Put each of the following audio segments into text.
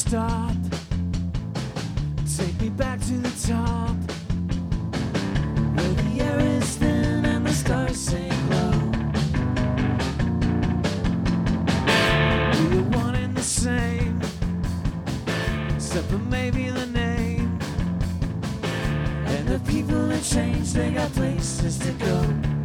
stop. Take me back to the top, where the air is thin and the stars sing low. We were one and the same, except for maybe the name. And the people that changed, they got places to go.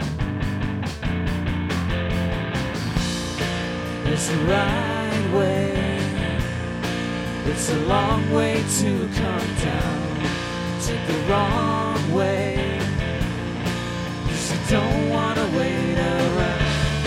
It's the right way, it's a long way to come down. Take the wrong way, 'cause you don't wanna wait around.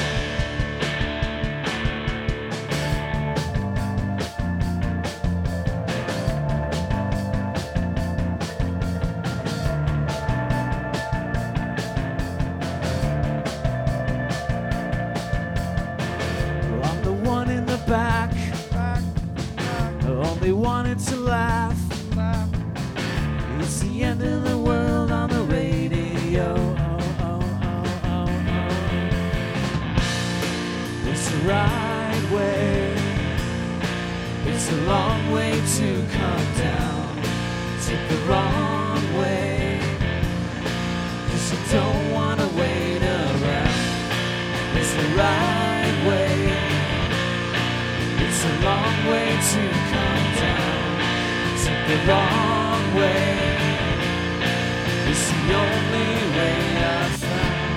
I'm the one in the back, only wanted to laugh. It's the end of the world on the radio. It's the right way, it's a long way to come down. Take the wrong way, 'cause you don't wanna wait around. It's the right way, it's a long way to come down. Take the wrong way, it's the only way I found.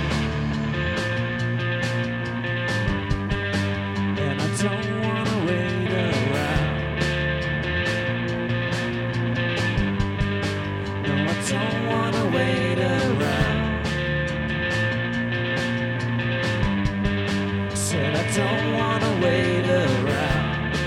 And I don't wanna wait around. No, I don't wanna wait around. Said I don't wanna wait around.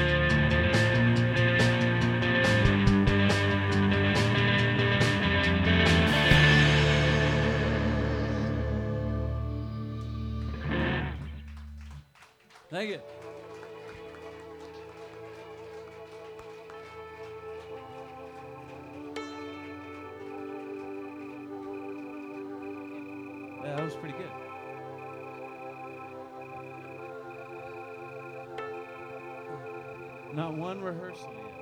Thank you. Yeah, that was pretty good. Not one rehearsal yet.